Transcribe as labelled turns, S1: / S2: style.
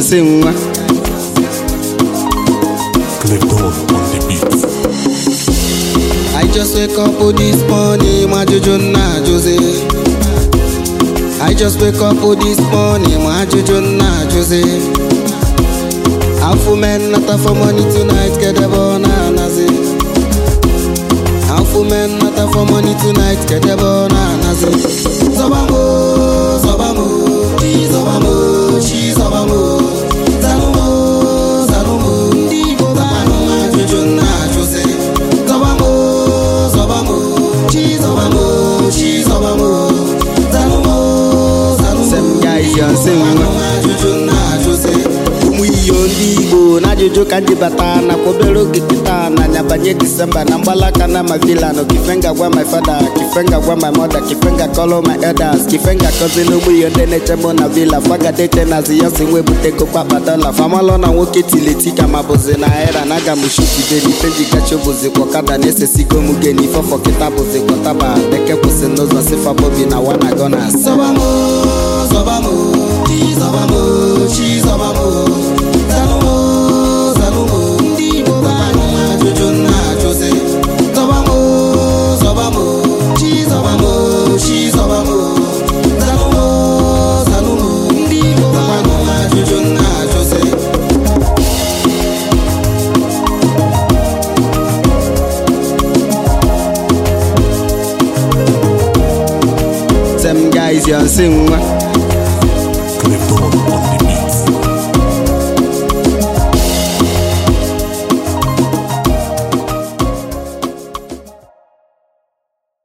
S1: sing.
S2: Clayton on the beat.
S1: I just wake up this morning, my Jojo na Jose. I just wake up this morning, my Jojo na Jose. I'm for men, not for money tonight, get the bananazi. I'm for men, not for money tonight, get the bananazi. Zobamo, Zobamo, she's Zobamo, she's Zobamo. Zanumo, Zanumo, Digo, my Jojo na Jose. Zobamo, Zobamo, she's Zobamo, she's Zobamo. Zanumo, Zanumo, some guys you sing, my Jojo na Jose. Yondigo na Jojo kanji batana kobelo kikitana nyabanye December na mbalaka na mavila no kifenga kwa my father kifenga kwa my mother kifenga call my elders kifenga cousin mu yonde ne chemo na villa faga dete na ziyosi we buteko kwa badala famalo na woke tiletika maboze na era naga mushuki beni penji gacho boze kwa kada nese siko mugeni fofo kitaboze kwa taba deke kuse nozo sifa bobi na wana gonna Zobamo Zobamo Zobamo she Zobamo Zanumo, Zanumo, Ndigo, my Jojo na Jose. Zobamo, Zobamo, she's Zobamo, she's Zobamo. Zanumo, Zanumo, Ndigo, my Jojo na Jose. Some guys you sing.